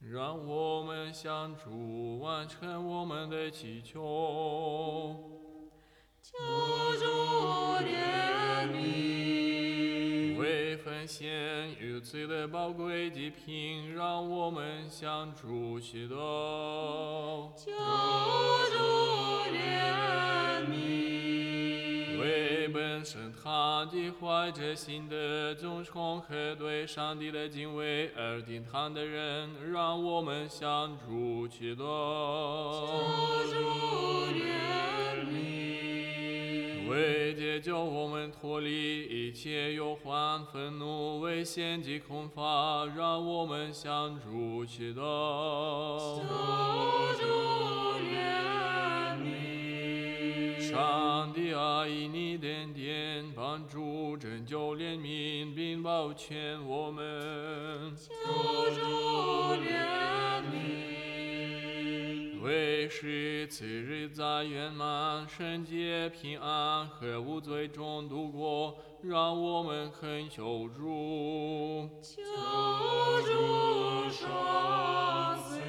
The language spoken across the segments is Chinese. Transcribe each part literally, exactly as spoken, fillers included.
让我们向主完成我们的祈求。 求主怜悯， 为奉献有罪的宝贵祭品，让我们向主祈祷。 求主怜悯， 为本身他的怀着心的尊崇和对上帝的敬畏而定堂的人，让我们向主祈祷。 求主怜悯， 为解救我们脱离一切忧患、愤怒、危险及恐惧，让我们向主祈祷。 求主怜悯， 上帝啊，以你的恩典帮助、拯救、怜悯并保全我们。 求主怜悯， 为使此日在圆满、圣洁、平安和无罪中度过，让我们恳求主。 求主赏赐，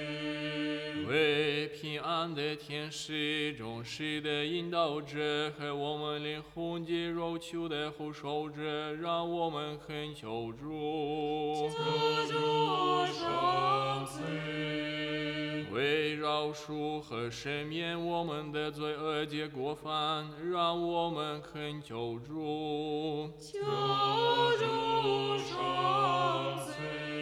为平安的天使、忠实的引导者和我们灵魂及肉球的护守者，让我们恳求主。 求主赏赐， 为饶恕和赦免我们的罪恶及过犯，让我们恳求主。 求主赏赐，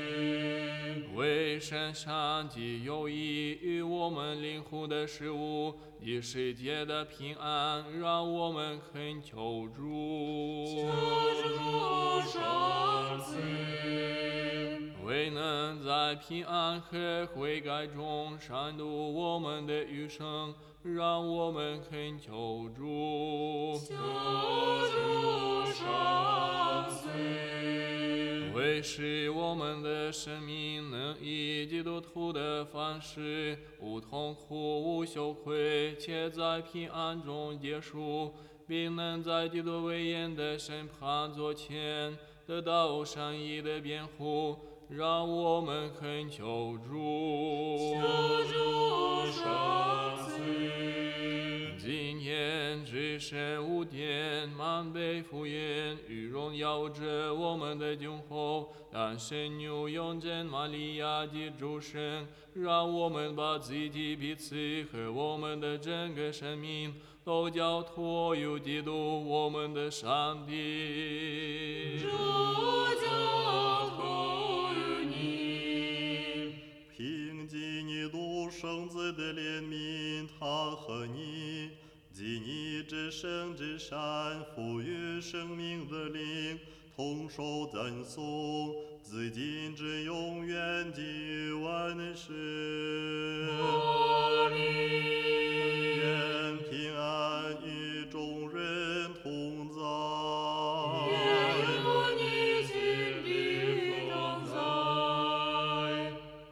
为圣善及友谊与我们灵魂的事物及世界的平安，让我们恳求主。 求主赏赐， 为能在平安和悔改中善度我们的余生，让我们恳求主。 求主赏赐， 为使我们的生命能以基督徒的方式，无痛苦、无羞愧，且在平安中结束，并能在基督威严的审判座前得到善意的辩护，让我们恳求主。 求主赏赐， 今天至圣无殿，满被福音与荣耀着我们的君后，但神牛永贞玛利亚的主神，让我们把自己彼此和我们的整个生命都交托于基督我们的上帝。 主交托于你， 凭藉你独生子的怜悯，他和你及你至圣至善、赋予生命的灵，同受赞颂，自今至永远及万世。